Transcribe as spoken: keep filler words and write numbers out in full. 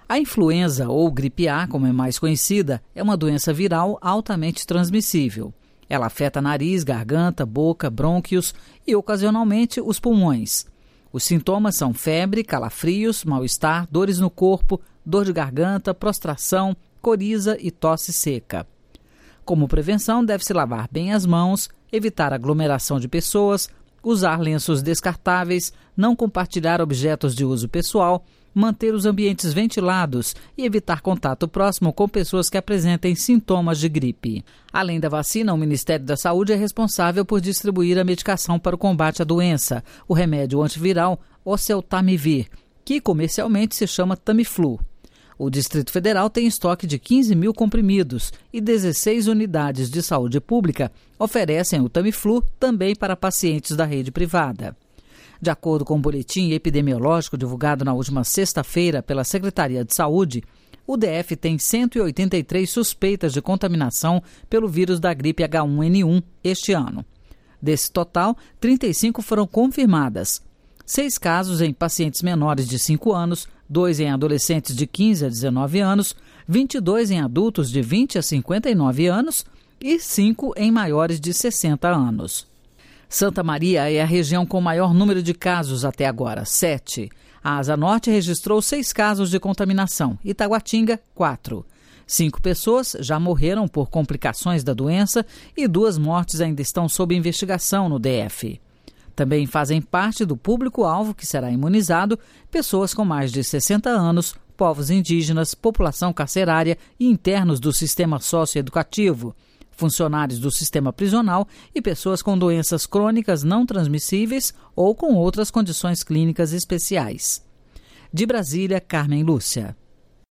A influenza, ou gripe A, como é mais conhecida, é uma doença viral altamente transmissível. Ela afeta nariz, garganta, boca, brônquios e, ocasionalmente, os pulmões. Os sintomas são febre, calafrios, mal-estar, dores no corpo, dor de garganta, prostração, coriza e tosse seca. Como prevenção, deve-se lavar bem as mãos, evitar aglomeração de pessoas, usar lenços descartáveis, não compartilhar objetos de uso pessoal, manter os ambientes ventilados e evitar contato próximo com pessoas que apresentem sintomas de gripe. Além da vacina, o Ministério da Saúde é responsável por distribuir a medicação para o combate à doença, o remédio antiviral Oseltamivir, que comercialmente se chama Tamiflu. O Distrito Federal tem estoque de quinze mil comprimidos e dezesseis unidades de saúde pública oferecem o Tamiflu também para pacientes da rede privada. De acordo com o boletim epidemiológico divulgado na última sexta-feira pela Secretaria de Saúde, o D F tem cento e oitenta e três suspeitas de contaminação pelo vírus da gripe H um N um este ano. Desse total, trinta e cinco foram confirmadas. Seis casos em pacientes menores de cinco anos, dois em adolescentes de quinze a dezenove anos, vinte e dois em adultos de vinte a cinquenta e nove anos e cinco em maiores de sessenta anos. Santa Maria é a região com maior número de casos até agora, sete. A Asa Norte registrou seis casos de contaminação, Itaguatinga, quatro. Cinco pessoas já morreram por complicações da doença e duas mortes ainda estão sob investigação no D F. Também fazem parte do público-alvo que será imunizado pessoas com mais de sessenta anos, povos indígenas, população carcerária e internos do sistema socioeducativo, funcionários do sistema prisional e pessoas com doenças crônicas não transmissíveis ou com outras condições clínicas especiais. De Brasília, Carmen Lúcia.